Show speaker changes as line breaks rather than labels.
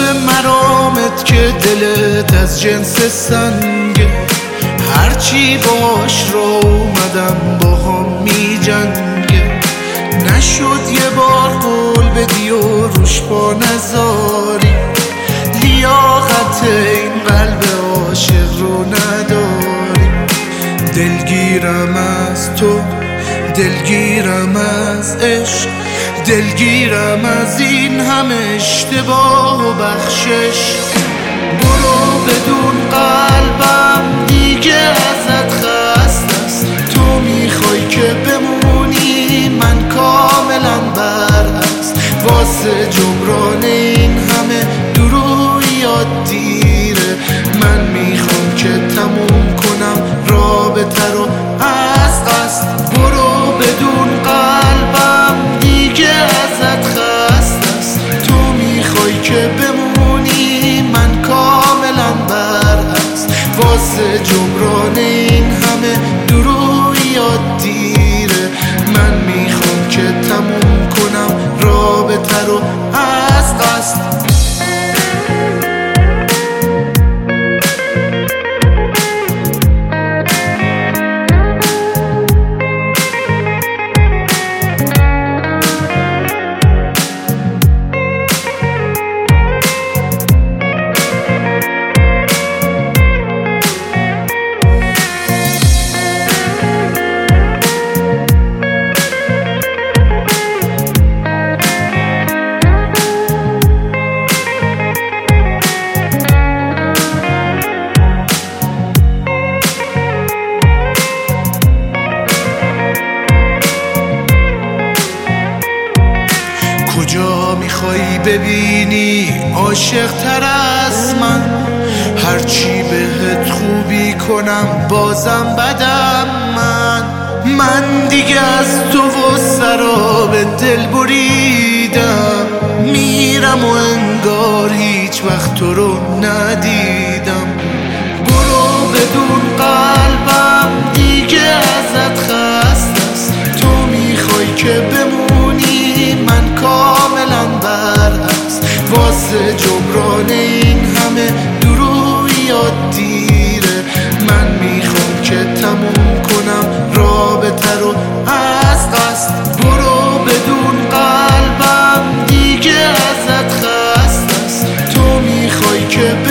مرامت که دلت از جنس سنگه، هرچی باش را اومدم با هم می جنگه. نشد یه بار قول بدی و روش پا نذاری، لیاقت این قلب عاشق رو نداری. دلگیرم از تو، دلگیرم از عشق، دلگیرم از این همه اشتباه و بخشش. برو بدون قلبم دیگه ازت خسته است، تو میخوای که بمونی من کاملا برعکس. واسه جبران این همه درویات دیره، من میخوام که تموم کنم رابطه رو از قصد. برو بدون قلبم دیگه ازت خسته است، تو میخوای که بمونی من کاملا برعکس. واسه جبران این همه درویات دیره، من میخوام که تموم کنم رابطه رو از قصد. کجا میخوایی ببینی عاشق تر از من؟ هرچی بهت خوبی کنم بازم بدم من دیگه از تو و سراب دل بریدم. میرم و انگار هیچ وقت تو رو ندیدم. برو بدون قلبم دیگه ازت خسته است، تو میخوای که بمونی من کاملا برعکس. واسه جبران این همه درویات دیره، من میخوام که تموم کنم رابطه رو از قصد. برو بدون قلبم دیگه ازت خسته است، تو میخوای که